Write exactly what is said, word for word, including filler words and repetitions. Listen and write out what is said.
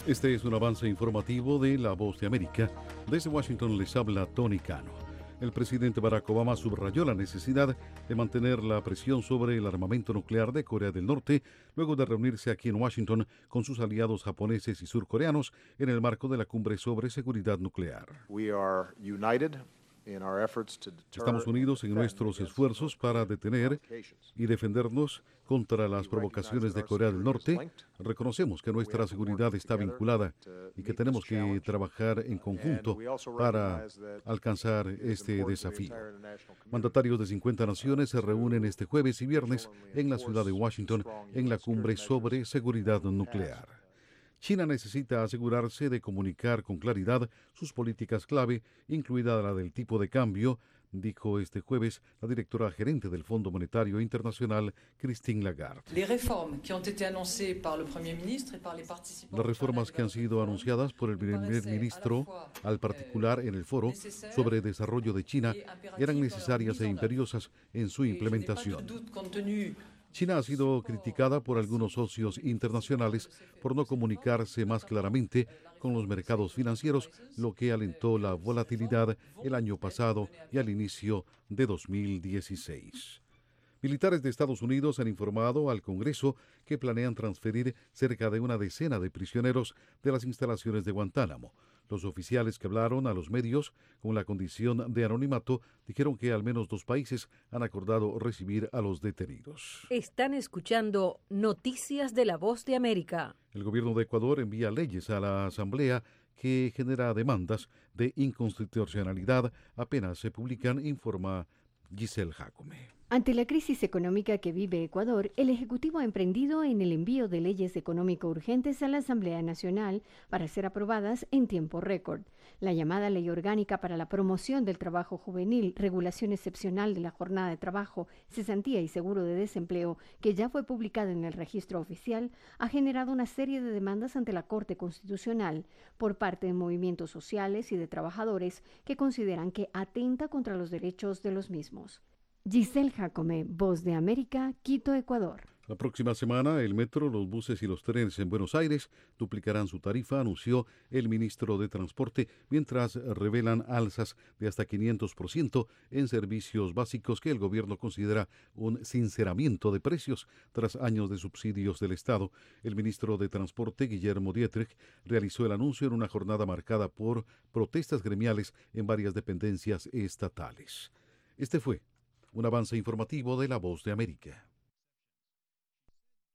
Este es un avance informativo de La Voz de América. Desde Washington les habla Tony Cano. El presidente Barack Obama subrayó la necesidad de mantener la presión sobre el armamento nuclear de Corea del Norte luego de reunirse aquí en Washington con sus aliados japoneses y surcoreanos en el marco de la cumbre sobre seguridad nuclear. We are united in our efforts to deter Estamos unidos en nuestros esfuerzos para detener y defendernos contra las provocaciones de Corea del Norte. Reconocemos que nuestra seguridad está vinculada y que tenemos que trabajar en conjunto para alcanzar este desafío. Mandatarios de cincuenta naciones se reúnen este jueves y viernes en la ciudad de Washington en la cumbre sobre seguridad nuclear. China necesita asegurarse de comunicar con claridad sus políticas clave, incluida la del tipo de cambio, dijo este jueves la directora gerente del Fondo Monetario Internacional, Christine Lagarde. Las reformas que han sido anunciadas por el primer ministro, al particular en el foro sobre desarrollo de China, eran necesarias e imperiosas en su implementación. China ha sido criticada por algunos socios internacionales por no comunicarse más claramente con los mercados financieros, lo que alentó la volatilidad el año pasado y al inicio de dos mil dieciséis. Militares de Estados Unidos han informado al Congreso que planean transferir cerca de una decena de prisioneros de las instalaciones de Guantánamo. Los oficiales que hablaron a los medios con la condición de anonimato dijeron que al menos dos países han acordado recibir a los detenidos. Están escuchando Noticias de la Voz de América. El gobierno de Ecuador envía leyes a la Asamblea que genera demandas de inconstitucionalidad apenas se publican, informa Giselle Jacome. Ante la crisis económica que vive Ecuador, el Ejecutivo ha emprendido en el envío de leyes económico urgentes a la Asamblea Nacional para ser aprobadas en tiempo récord. La llamada Ley Orgánica para la Promoción del Trabajo Juvenil, regulación excepcional de la jornada de trabajo, cesantía y seguro de desempleo, que ya fue publicada en el registro oficial, ha generado una serie de demandas ante la Corte Constitucional por parte de movimientos sociales y de trabajadores que consideran que atenta contra los derechos de los mismos. Giselle Jacome, Voz de América, Quito, Ecuador. La próxima semana, el metro, los buses y los trenes en Buenos Aires duplicarán su tarifa, anunció el ministro de Transporte, mientras revelan alzas de hasta quinientos por ciento en servicios básicos que el gobierno considera un sinceramiento de precios tras años de subsidios del Estado. El ministro de Transporte, Guillermo Dietrich, realizó el anuncio en una jornada marcada por protestas gremiales en varias dependencias estatales. Este fue un avance informativo de La Voz de América.